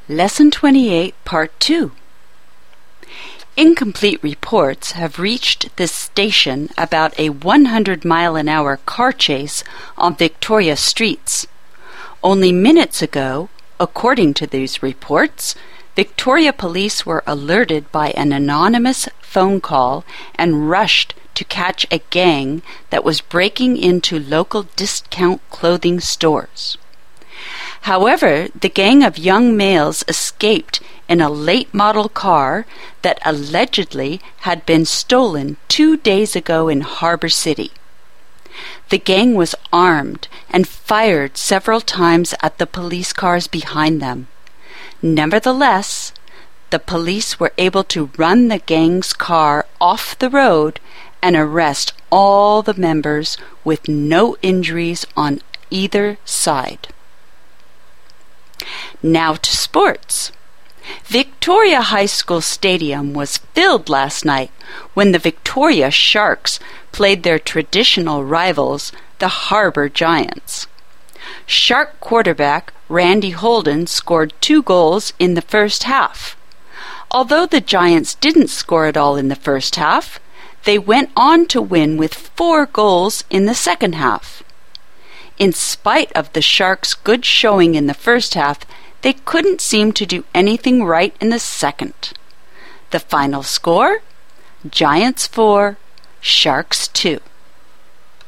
Lesson 28, Part 2. Incomplete reports have reached this station about a 100-mile-an-hour car chase on Victoria streets. Only minutes ago, according to these reports, Victoria police were alerted by an anonymous phone call and rushed to catch a gang that was breaking into local discount clothing stores. However, the gang of young males escaped in a late-model car that allegedly had been stolen 2 days ago in Harbor City. The gang was armed and fired several times at the police cars behind them. Nevertheless, the police were able to run the gang's car off the road and arrest all the members with no injuries on either side. Now to sports. Victoria High School Stadium was filled last night when the Victoria Sharks played their traditional rivals, the Harbour Giants. Shark quarterback Randy Holden scored 2 goals in the first half. Although the Giants didn't score at all in the first half, they went on to win with 4 goals in the second half. In spite of the Sharks' good showing in the first half, they couldn't seem to do anything right in the second. The final score? Giants 4, Sharks 2.